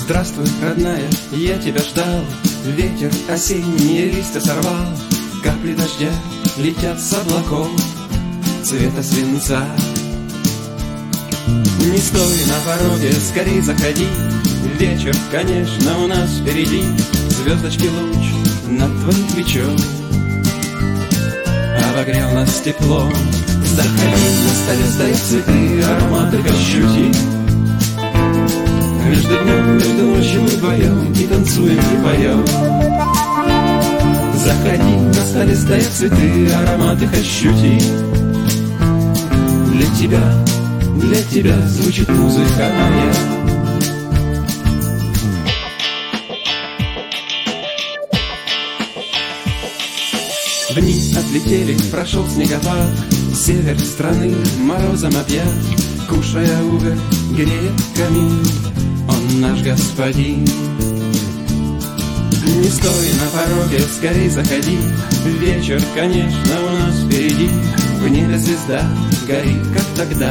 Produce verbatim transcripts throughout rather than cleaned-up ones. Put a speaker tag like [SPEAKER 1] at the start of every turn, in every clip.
[SPEAKER 1] Здравствуй, родная, я тебя ждал. Ветер осенние листья сорвал. Капли дождя летят с облаков цвета свинца. Не стой на пороге, скорей заходи. Вечер, конечно, у нас впереди. Звездочки луч над твоим плечом обогрел нас теплом. Заходи, на столе стоят цветы, ароматы ощути. Между днем, между ночью мы вдвоем и танцуем, и поем. Заходи, на столе стоят цветы, ароматы ощути. Для тебя, для тебя звучит музыка моя. Дни отлетели, прошел снегопад. Север страны морозом объят. Кушая уголь, греет камин, он наш господин. Не стой на пороге, скорей заходи. Вечер, конечно, у нас впереди. В небе звезда горит, как тогда.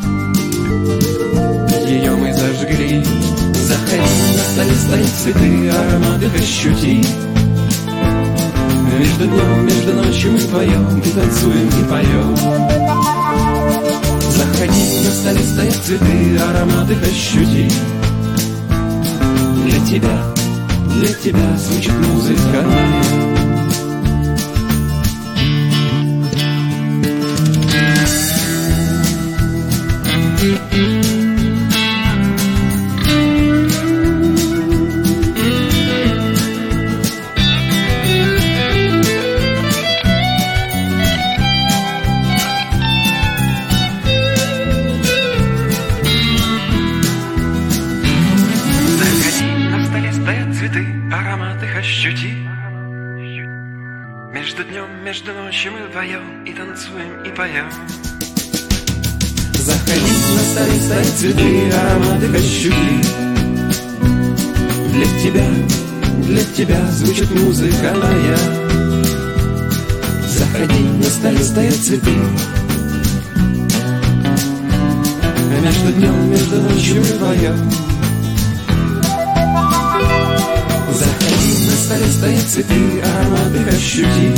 [SPEAKER 1] Ее мы зажгли. Заходи, на столе стоят цветы, ароматы ощути. Между днем, между ночью мы вдвоем и танцуем, и поем. Заходи, на столе стоят цветы, ароматы ощути. Для тебя, для тебя звучит музыка моя. Ощути. Между днем, между ночью мы вдвоем и танцуем, и поем. Заходи, на столе стоят цветы, ароматы ощути. Для тебя, для тебя звучит музыка моя. Заходи, на столе стоят цветы. Между днем, между ночью мы вдвоем. Заходи, на столе стоят цветы, ароматы ощути.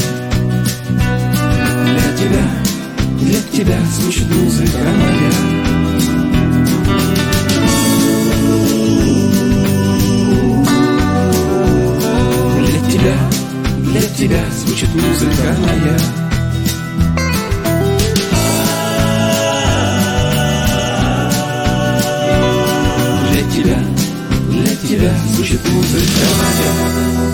[SPEAKER 1] Для тебя, для тебя звучит музыка моя. Для тебя, для тебя звучит музыка моя. Для тебя, для тебя звучит музыка моя.